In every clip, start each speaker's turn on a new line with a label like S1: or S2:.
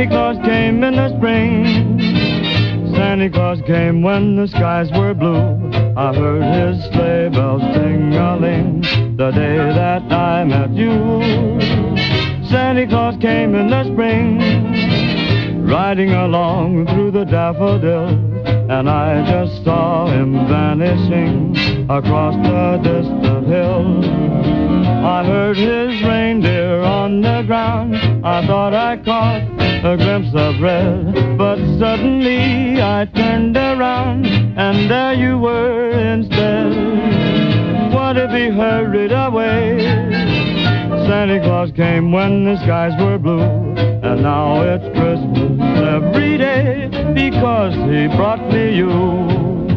S1: Santa Claus came in the spring. Santa Claus came when the skies were blue. I heard his sleigh bells ting-a-ling the day that I met you. Santa Claus came in the spring, riding along through the daffodils, and I just saw him vanishing across the distant hills. I heard his reindeer on the ground. I thought I caught a glimpse of red, but suddenly I turned around, and there you were instead. What if he hurried away? Santa Claus came when the skies were blue, and now it's Christmas every day because he brought me you.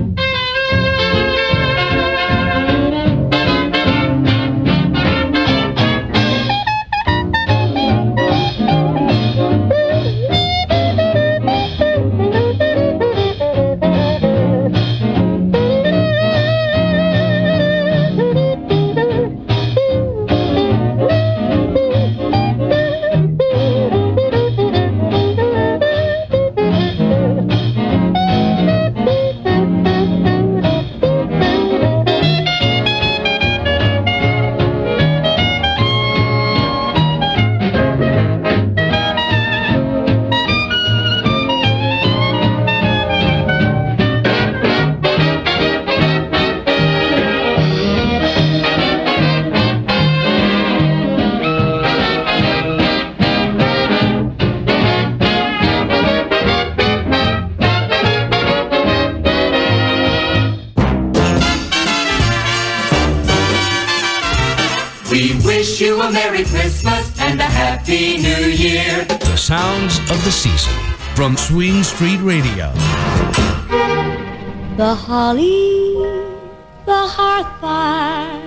S2: You a Merry Christmas and a Happy New Year.
S3: The sounds of the season from Swing Street Radio.
S4: The holly, the hearth fire,